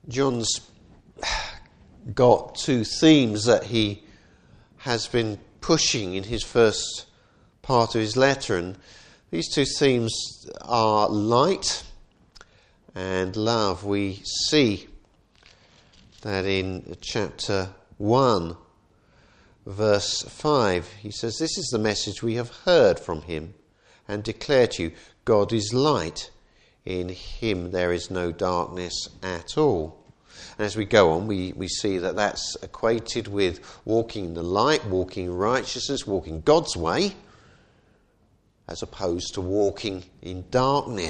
John's got two themes that he has been pushing in his first part of his letter, and these two themes are light and love. We see that in chapter 1, verse 5, he says, "This is the message we have heard from him and declare to you, God is light. In him there is no darkness at all." And as we go on, we see that that's equated with walking in the light, walking in righteousness, walking God's way, as opposed to walking in darkness.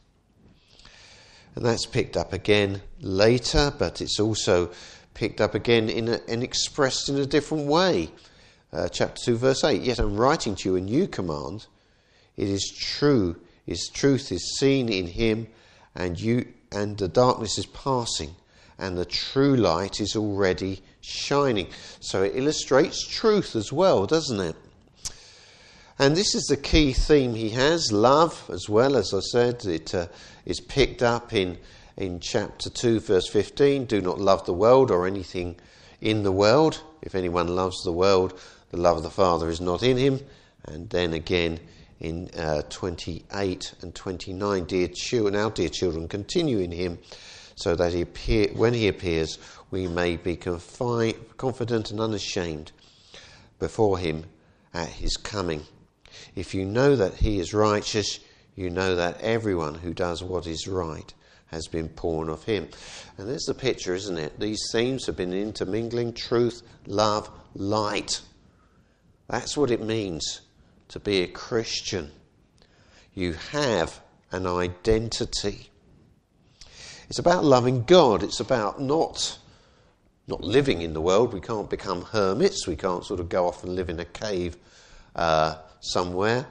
And that's picked up again later, but it's also picked up again and expressed in a different way. Chapter 2, verse 8, "Yet I'm writing to you a new command. It is true. His truth is seen in him, and the darkness is passing, and the true light is already shining." So it illustrates truth as well, doesn't it? And this is the key theme he has, love as well. As I said, it is picked up in chapter 2, verse 15. "Do not love the world or anything in the world. If anyone loves the world, the love of the Father is not in him." And then again in 28 and 29, "Dear children, continue in him, so that when he appears, we may be confident and unashamed before him at his coming. If you know that he is righteous, you know that everyone who does what is right has been born of him." And there's the picture, isn't it? These themes have been intermingling: truth, love, light. That's what it means to be a Christian. You have an identity. It's about loving God. It's about not living in the world. We can't become hermits. We can't sort of go off and live in a cave somewhere.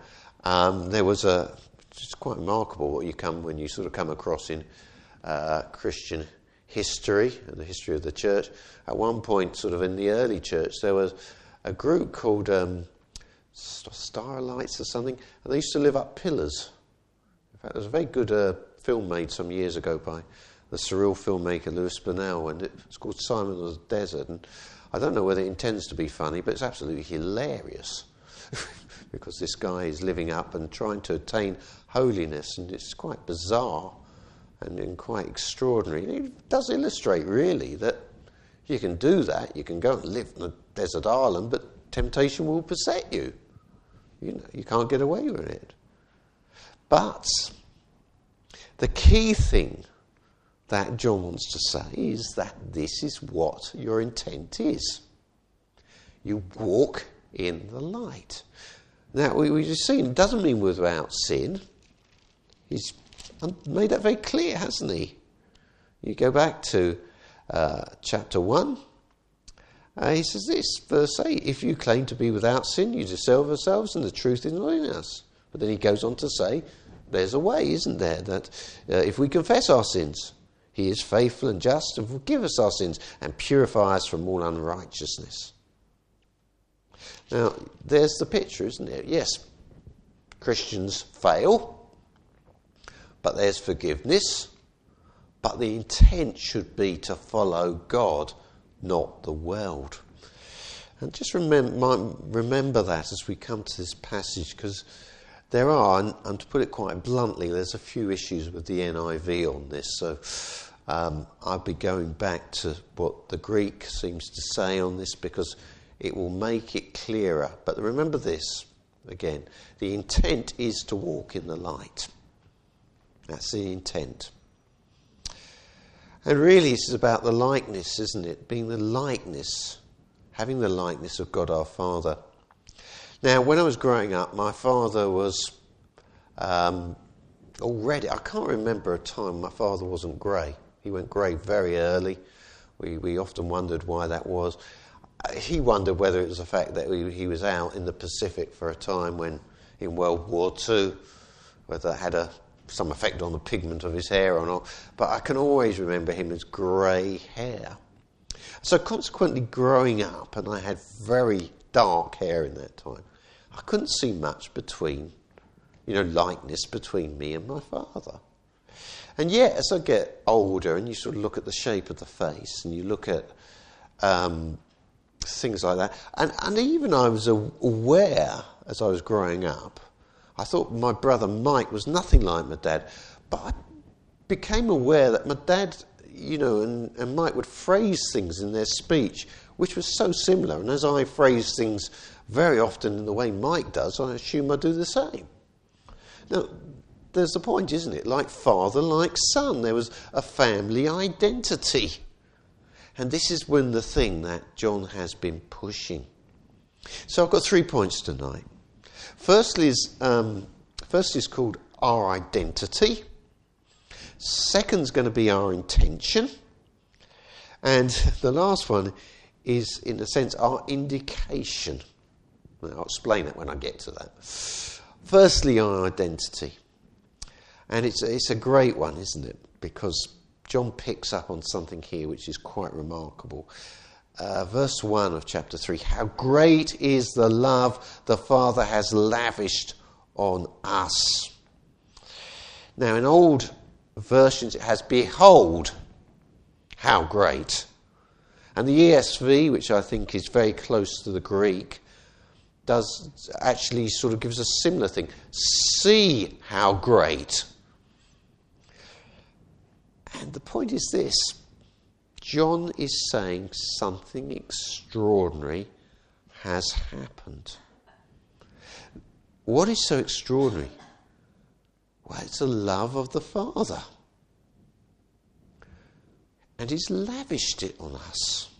It's quite remarkable when you sort of come across in Christian history and the history of the church. At one point, sort of in the early church, there was a group called Starlights or something, and they used to live up pillars. In fact, there was a very good film made some years ago by the surreal filmmaker Louis Buñuel, and it's called Simon of the Desert. And I don't know whether it intends to be funny, but it's absolutely hilarious because this guy is living up and trying to attain holiness, and it's quite bizarre and quite extraordinary. It does illustrate really that you can do that. You can go and live in a desert island, but temptation will beset you. You can't get away with it. But the key thing that John wants to say is that this is what your intent is. You walk in the light. Now, we've just seen, it doesn't mean without sin. He's made that very clear, hasn't he? You go back to chapter 1. He says this, verse 8, "If you claim to be without sin, you deceive yourselves and the truth is not in us." But then he goes on to say, there's a way, isn't there, that if we confess our sins, he is faithful and just and forgive us our sins and purify us from all unrighteousness. Now, there's the picture, isn't it? Yes, Christians fail, but there's forgiveness. But the intent should be to follow God, not the world. And just remember that as we come to this passage, because there are, and to put it quite bluntly, there's a few issues with the NIV on this. So I'll be going back to what the Greek seems to say on this, because it will make it clearer. But remember this, again, the intent is to walk in the light. That's the intent. And really this is about the likeness, isn't it? Being the likeness, having the likeness of God our Father. Now, when I was growing up, my father was already, I can't remember a time my father wasn't grey. He went grey very early. We often wondered why that was. He wondered whether it was the fact that he was out in the Pacific for a time when in World War II, whether that had some effect on the pigment of his hair or not. But I can always remember him as grey hair. So consequently, growing up, and I had very dark hair in that time, I couldn't see much likeness between me and my father. And yet, as I get older and you sort of look at the shape of the face and you look at things like that, and even I was aware as I was growing up, I thought my brother Mike was nothing like my dad, but I became aware that my dad, and Mike would phrase things in their speech which was so similar, and as I phrase things very often in the way Mike does, I assume I do the same. Now, there's the point, isn't it? Like father, like son. There was a family identity. And this is when the thing that John has been pushing. So I've got 3 points tonight. First is called our identity. Second's going to be our intention. And the last one is, in a sense, our indication. I'll explain it when I get to that. Firstly, our identity. And it's a great one, isn't it? Because John picks up on something here which is quite remarkable. Verse 1 of chapter 3. How great is the love the Father has lavished on us. Now, in old versions it has behold, how great. And the ESV, which I think is very close to the Greek, does actually sort of gives a similar thing. See how great. And the point is this. John is saying something extraordinary has happened. What is so extraordinary? Well, it's the love of the Father. And he's lavished it on us.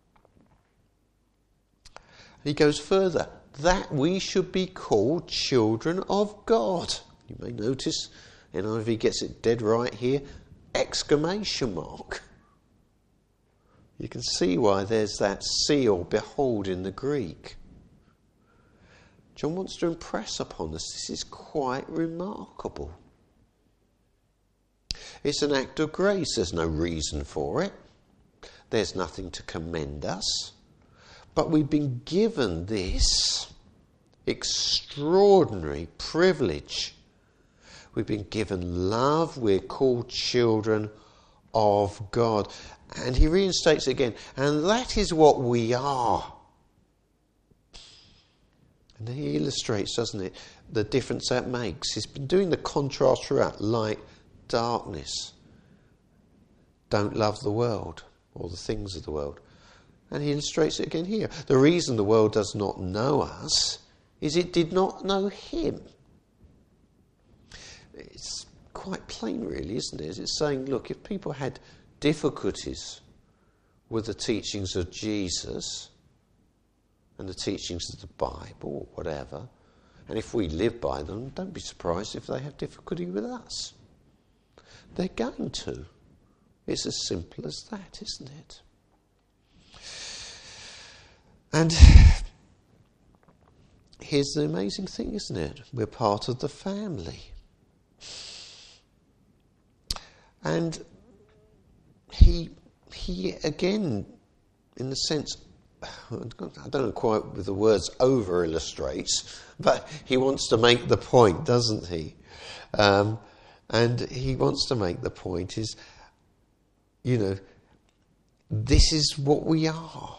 He goes further, that we should be called children of God. You may notice NIV gets it dead right here, exclamation mark. You can see why there's that see or behold in the Greek. John wants to impress upon us this is quite remarkable. It's an act of grace. There's no reason for it. There's nothing to commend us. But we've been given this extraordinary privilege. We've been given love. We're called children of God. And he reinstates it again. And that is what we are. And he illustrates, doesn't it, the difference that makes. He's been doing the contrast throughout. Light, darkness. Don't love the world or the things of the world. And he illustrates it again here. The reason the world does not know us is it did not know him. It's quite plain, really, isn't it? It's saying, look, if people had difficulties with the teachings of Jesus and the teachings of the Bible or whatever, and if we live by them, don't be surprised if they have difficulty with us. They're going to. It's as simple as that, isn't it? And here's the amazing thing, isn't it? We're part of the family. And he again, in the sense, I don't know quite with the words over illustrates, but he wants to make the point, doesn't he? And he wants to make the point is, this is what we are.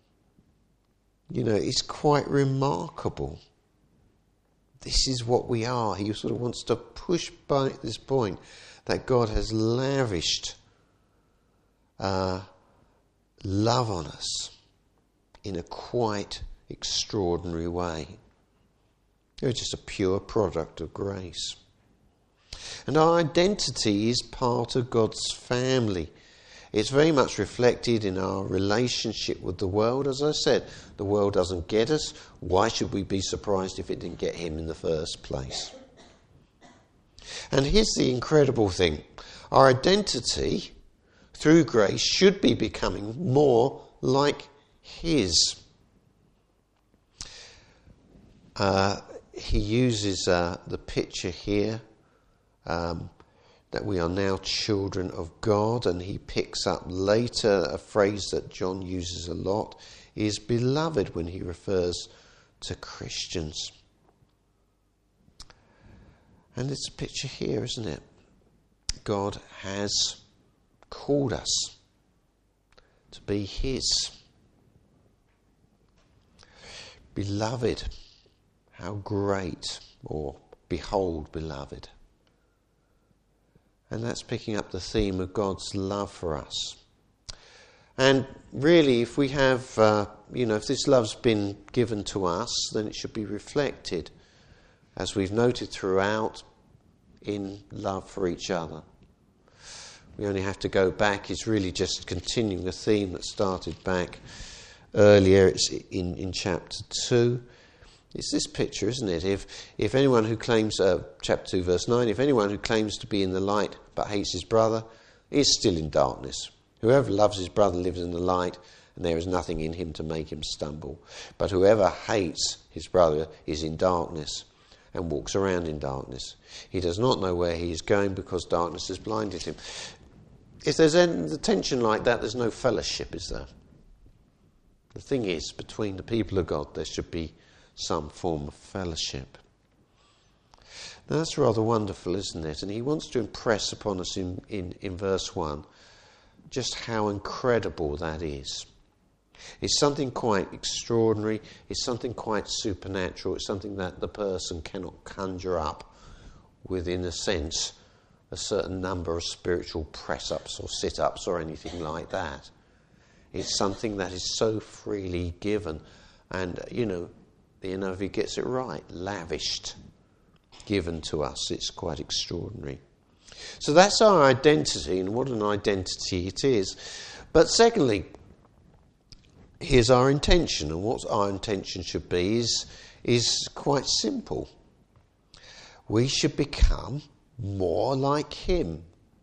It's quite remarkable. This is what we are. He sort of wants to push back this point that God has lavished love on us in a quite extraordinary way. It's just a pure product of grace. And our identity is part of God's family. It's very much reflected in our relationship with the world. As I said, the world doesn't get us. Why should we be surprised if it didn't get him in the first place? And here's the incredible thing. Our identity, through grace, should be becoming more like his. He uses the picture here that we are now children of God, and he picks up later a phrase that John uses a lot, is beloved, when he refers to Christians. And it's a picture here, isn't it? God has called us to be his. Beloved, how great, or behold, beloved. And that's picking up the theme of God's love for us. And really, if we have, if this love's been given to us, then it should be reflected, as we've noted throughout, in love for each other. We only have to go back. It's really just continuing a theme that started back earlier. It's in chapter 2. It's this picture, isn't it? If anyone who claims, chapter 2, verse 9, if anyone who claims to be in the light but hates his brother is still in darkness. Whoever loves his brother lives in the light, and there is nothing in him to make him stumble. But whoever hates his brother is in darkness and walks around in darkness. He does not know where he is going because darkness has blinded him. If there's any tension like that, there's no fellowship, is there? The thing is, between the people of God, there should be some form of fellowship. Now, that's rather wonderful, isn't it? And he wants to impress upon us in verse 1 just how incredible that is. It's something quite extraordinary. It's something quite supernatural. It's something that the person cannot conjure up within a sense a certain number of spiritual press-ups or sit-ups or anything like that. It's something that is so freely given and, the NIV gets it right, lavished, given to us. It's quite extraordinary. So that's our identity, and what an identity it is. But secondly, here's our intention, and what our intention should be is quite simple. We should become more like him.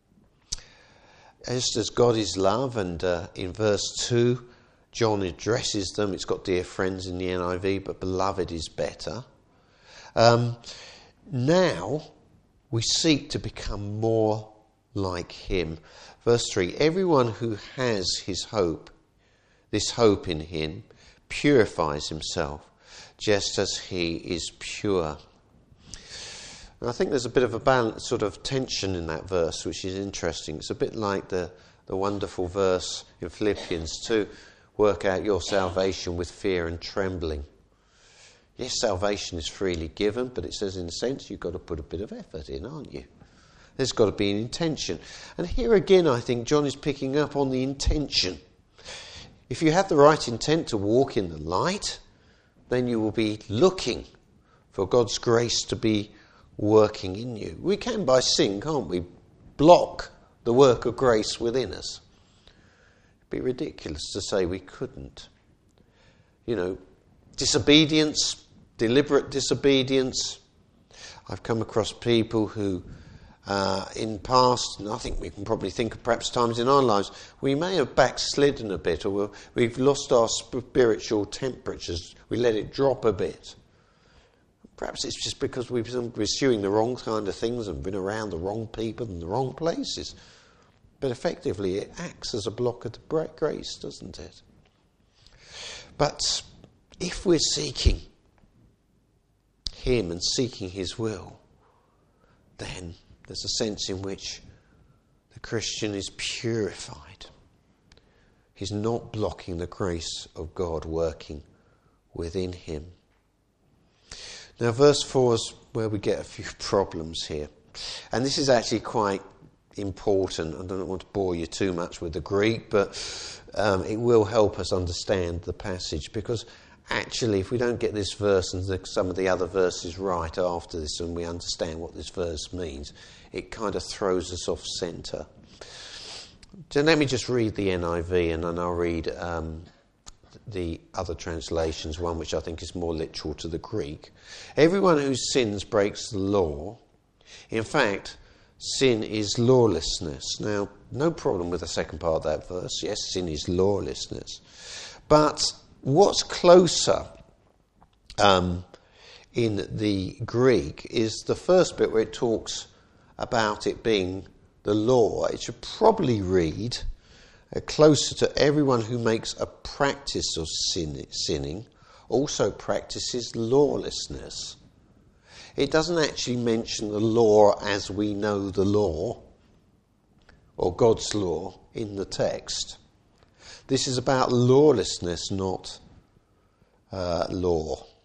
As God is love, and in verse 2, John addresses them. It's got dear friends in the NIV, but beloved is better. Now we seek to become more like him. Verse 3, everyone who has this hope in him, purifies himself, just as he is pure. And I think there's a bit of a balance, sort of tension in that verse, which is interesting. It's a bit like the wonderful verse in Philippians 2, work out your salvation with fear and trembling. Yes, salvation is freely given, but it says in a sense you've got to put a bit of effort in, aren't you? There's got to be an intention. And here again, I think John is picking up on the intention. If you have the right intent to walk in the light, then you will be looking for God's grace to be working in you. We can, by sin, can't we, block the work of grace within us. It'd be ridiculous to say we couldn't. Disobedience, deliberate disobedience. I've come across people who, in past, and I think we can probably think of perhaps times in our lives, we may have backslidden a bit, or we've lost our spiritual temperatures. We let it drop a bit. Perhaps it's just because we've been pursuing the wrong kind of things and been around the wrong people and the wrong places. But effectively, it acts as a blocker to grace, doesn't it? But if we're seeking him and seeking his will, then there's a sense in which the Christian is purified. He's not blocking the grace of God working within him. Now, verse 4 is where we get a few problems here. And this is actually quite important. I don't want to bore you too much with the Greek, but it will help us understand the passage, because actually, if we don't get this verse and some of the other verses right after this, and we understand what this verse means, it kind of throws us off centre. So let me just read the NIV, and then I'll read the other translations, one which I think is more literal to the Greek. Everyone who sins breaks the law. In fact, sin is lawlessness. Now, no problem with the second part of that verse. Yes, sin is lawlessness. But what's closer in the Greek is the first bit where it talks about it being the law. It should probably read closer to everyone who makes a practice of sinning also practices lawlessness. It doesn't actually mention the law as we know the law. or God's law in the text. This is about lawlessness, not law.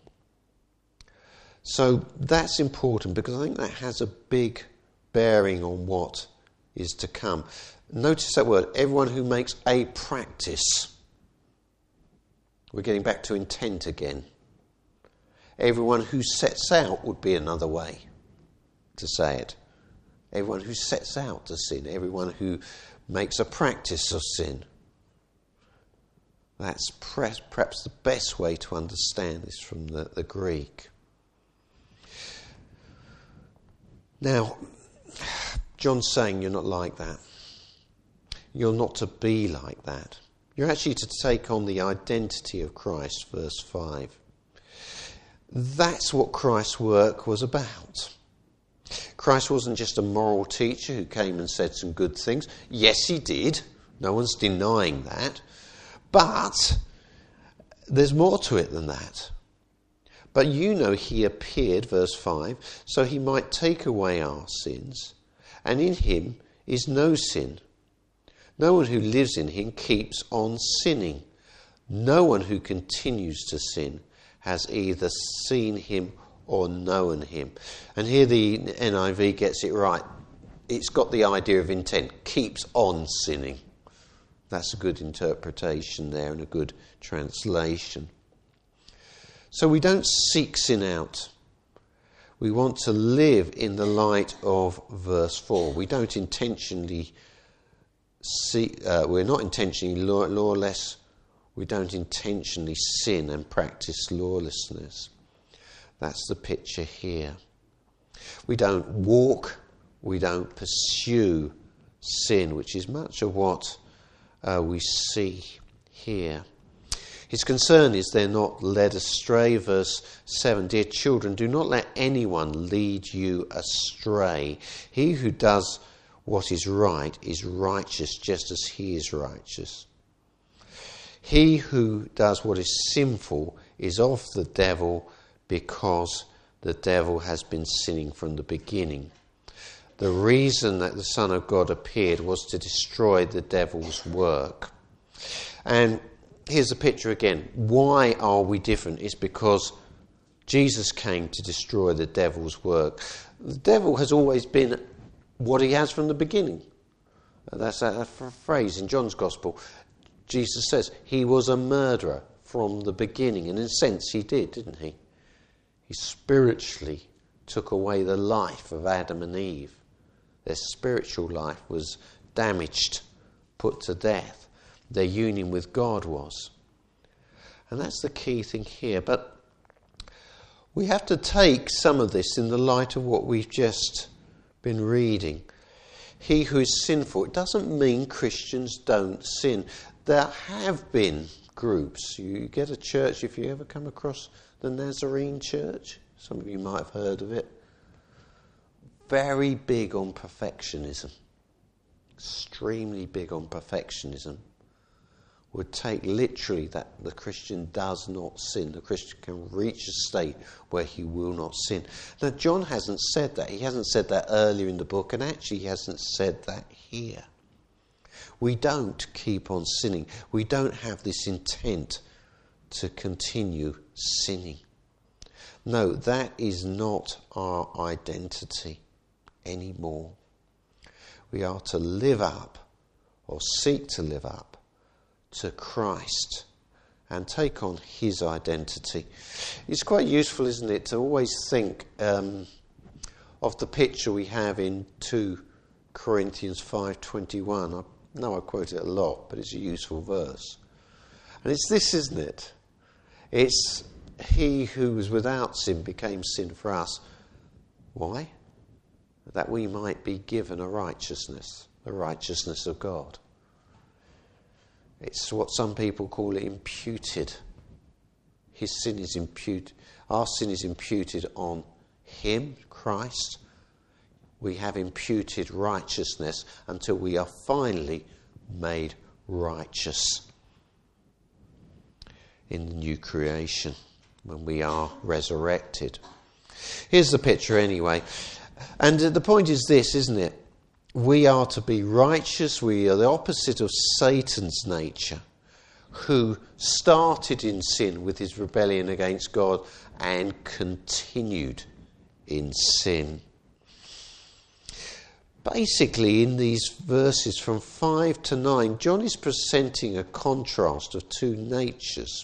So that's important because I think that has a big bearing on what is to come. Notice that word, everyone who makes a practice. We're getting back to intent again. Everyone who sets out would be another way to say it. Everyone who sets out to sin. Everyone who makes a practice of sin. That's perhaps the best way to understand this from the Greek. Now, John's saying you're not like that. You're not to be like that. You're actually to take on the identity of Christ, verse 5. That's what Christ's work was about. Christ wasn't just a moral teacher who came and said some good things. Yes, he did. No one's denying that. But there's more to it than that. But you know he appeared, verse 5, so he might take away our sins, and in him is no sin. No one who lives in him keeps on sinning. No one who continues to sin has either seen him or known him. And here the NIV gets it right. It's got the idea of intent. Keeps on sinning. That's a good interpretation there and a good translation. So we don't seek sin out. We want to live in the light of verse 4. We don't intentionally we're not intentionally lawless. We don't intentionally sin and practice lawlessness. That's the picture here. We don't walk, we don't pursue sin, which is much of what we see here. His concern is they're not led astray. Verse 7, dear children, do not let anyone lead you astray. He who does what is right is righteous just as he is righteous. He who does what is sinful is of the devil because the devil has been sinning from the beginning. The reason that the Son of God appeared was to destroy the devil's work. And here's the picture again. Why are we different? It's because Jesus came to destroy the devil's work. The devil has always been what he has from the beginning. That's a phrase in John's Gospel. Jesus says he was a murderer from the beginning. And in a sense he did, didn't he? He spiritually took away the life of Adam and Eve. Their spiritual life was damaged, put to death. Their union with God was. And that's the key thing here. But we have to take some of this in the light of what we've just been reading. He who is sinful, it doesn't mean Christians don't sin. There have been groups. You get a church, if you ever come across the Nazarene Church, some of you might have heard of it, very big on perfectionism, extremely big on perfectionism, would take literally that the Christian does not sin. The Christian can reach a state where he will not sin. Now, John hasn't said that. He hasn't said that earlier in the book, and actually he hasn't said that here. We don't keep on sinning. We don't have this intent to continue sinning. No, that is not our identity anymore. We are to live up, or seek to live up, to Christ and take on his identity. It's quite useful, isn't it, to always think of the picture we have in 2 Corinthians 5:21. I know I quote it a lot, but it's a useful verse. And it's this, isn't it? It's he who was without sin became sin for us. Why? That we might be given a righteousness, the righteousness of God. It's what some people call it imputed. His sin is imputed. Our sin is imputed on him, Christ. We have imputed righteousness until we are finally made righteous in the new creation when we are resurrected. Here's the picture anyway. And the point is this, isn't it? we are to be righteous. We are the opposite of Satan's nature, who started in sin with his rebellion against God and continued in sin. Basically, in these verses from 5 to 9, John is presenting a contrast of two natures.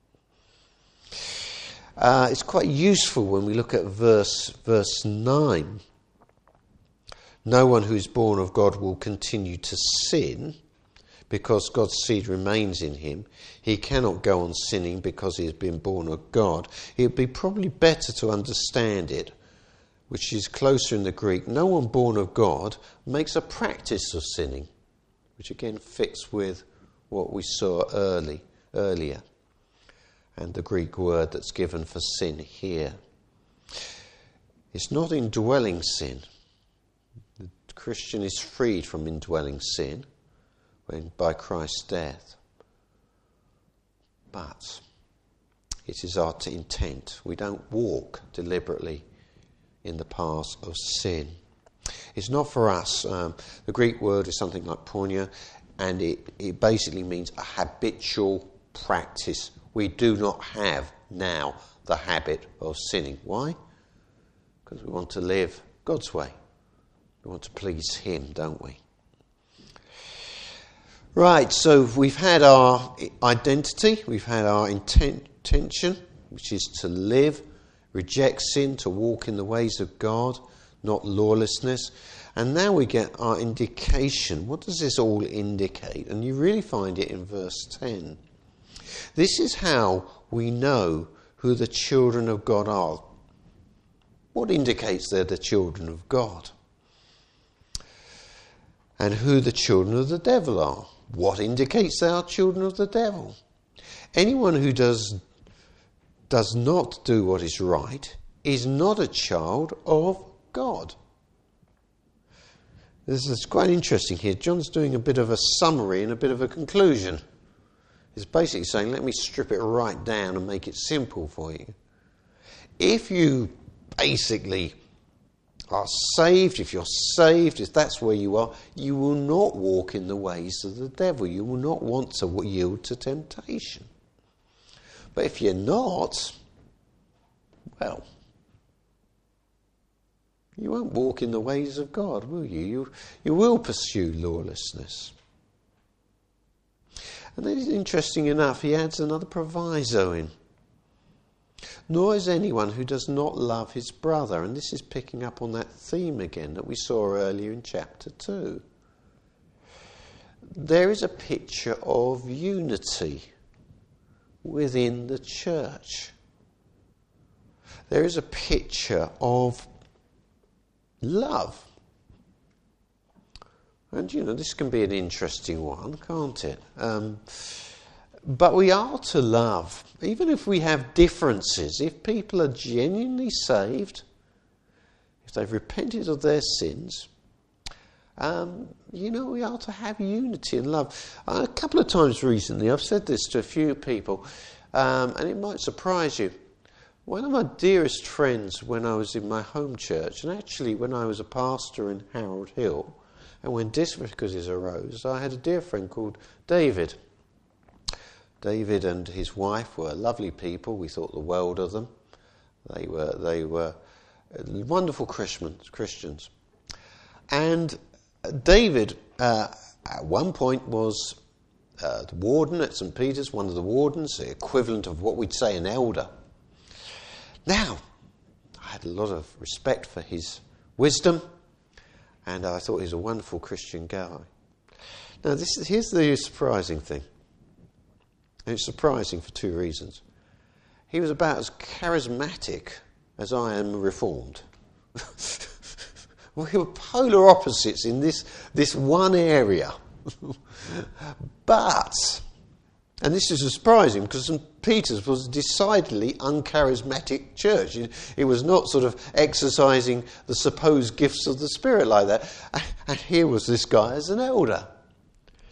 It's quite useful when we look at verse 9. No one who is born of God will continue to sin because God's seed remains in him. He cannot go on sinning because he has been born of God. It would be probably better to understand it, which is closer in the Greek. No one born of God makes a practice of sinning, which again fits with what we saw earlier, and the Greek word that's given for sin here. It's not indwelling sin. The Christian is freed from indwelling sin by Christ's death. But it is our intent. We don't walk deliberately in the path of sin. It's not for us. The Greek word is something like porneia, and it basically means a habitual practice. We do not have now the habit of sinning. Why? Because we want to live God's way. We want to please him, don't we? Right, so we've had our identity, we've had our intention, which is to live, reject sin, to walk in the ways of God, not lawlessness. And now we get our indication. What does this all indicate? And you really find it in verse 10. This is how we know who the children of God are. What indicates they're the children of God? And who the children of the devil are? What indicates they are children of the devil? Anyone who does not do what is right is not a child of God. This is quite interesting here. John's doing a bit of a summary and a bit of a conclusion. He's basically saying, let me strip it right down and make it simple for you. If you basically are saved, if that's where you are, you will not walk in the ways of the devil. You will not want to yield to temptation. But if you're not, well, you won't walk in the ways of God, will you? You will pursue lawlessness. And then, interesting enough, he adds another proviso in. Nor is anyone who does not love his brother. And this is picking up on that theme again that we saw earlier in chapter 2. There is a picture of unity within the church. There is a picture of love. And, this can be an interesting one, can't it? But we are to love, even if we have differences. If people are genuinely saved, if they've repented of their sins, we are to have unity and love. A couple of times recently, I've said this to a few people, and it might surprise you. One of my dearest friends when I was in my home church, and actually when I was a pastor in Harold Hill, and when difficulties arose, I had a dear friend called David. David and his wife were lovely people. We thought the world of them. They were wonderful Christians. And David, at one point, was the warden at St. Peter's, one of the wardens, the equivalent of what we'd say an elder. Now, I had a lot of respect for his wisdom, and I thought he was a wonderful Christian guy. Now, here's the surprising thing. And it's surprising for two reasons. He was about as charismatic as I am reformed. We were polar opposites in this one area. But, and this is surprising because St. Peter's was a decidedly uncharismatic church. It was not sort of exercising the supposed gifts of the Spirit like that. And here was this guy as an elder.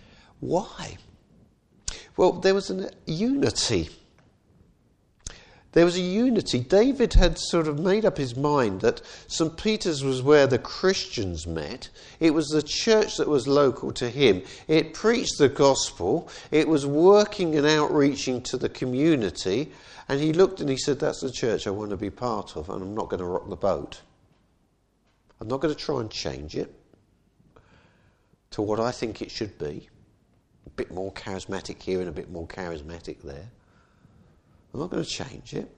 Why? Well, there was a unity. There was a unity. David had sort of made up his mind that St. Peter's was where the Christians met. It was the church that was local to him. It preached the gospel. It was working and outreaching to the community. And he looked and he said, that's the church I want to be part of, and I'm not going to rock the boat. I'm not going to try and change it to what I think it should be. A bit more charismatic here and a bit more charismatic there. I'm not going to change it.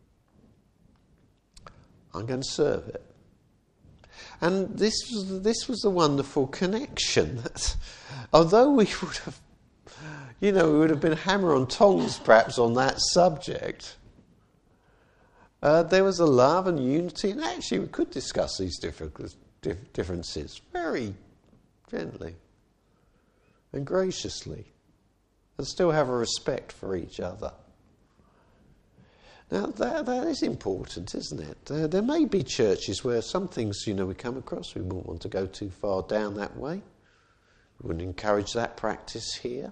I'm going to serve it. And this was the wonderful connection. That, although we would have, we would have been hammer on tongs perhaps on that subject, there was a love and unity, and actually we could discuss these differences very gently and graciously, and still have a respect for each other. Now, that is important, isn't it? There may be churches where some things, we come across, we wouldn't want to go too far down that way. We wouldn't encourage that practice here.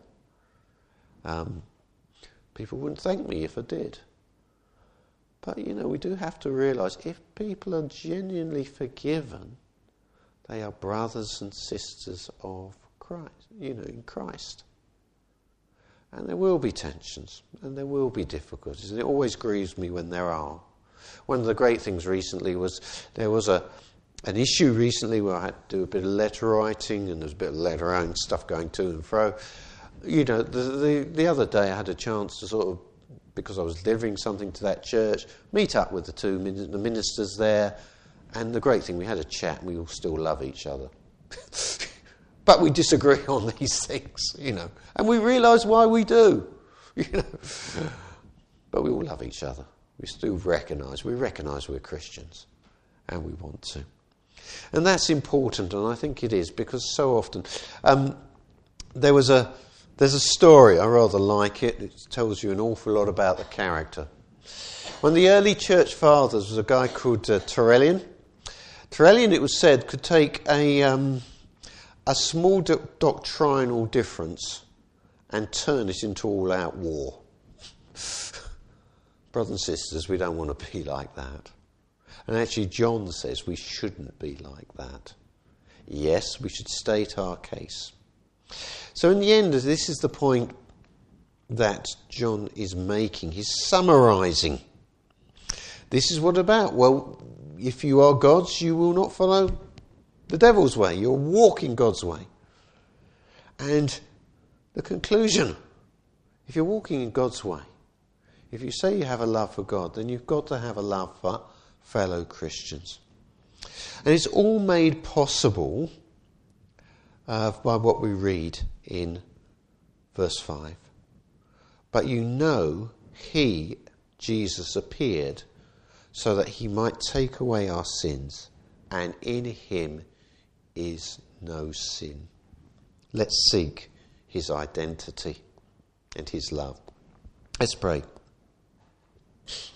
People wouldn't thank me if I did. But, we do have to realise if people are genuinely forgiven, they are brothers and sisters of Christ, in Christ. And there will be tensions, and there will be difficulties, and it always grieves me when there are. One of the great things recently was there was an issue recently where I had to do a bit of letter writing, and there was a bit of letter writing stuff going to and fro. The other day I had a chance to sort of, because I was delivering something to that church, meet up with the ministers there, and the great thing, we had a chat, and we all still love each other. But we disagree on these things, and we realise why we do, But we all love each other. We still recognise we're Christians, and we want to. And that's important, and I think it is, because so often there's a story, I rather like it. It tells you an awful lot about the character. One of the early church fathers was a guy called Tertullian. Tertullian, it was said, could take a small doctrinal difference and turn it into all-out war. Brothers and sisters, we don't want to be like that. And actually John says we shouldn't be like that. Yes, we should state our case. So in the end, this is the point that John is making. He's summarising. This is what about? Well, if you are God's, you will not follow the devil's way. You're walking God's way. And the conclusion, if you're walking in God's way, if you say you have a love for God, then you've got to have a love for fellow Christians. And it's all made possible by what we read in verse 5. But he, Jesus, appeared so that he might take away our sins, and in him is no sin. Let's seek his identity and his love. Let's pray.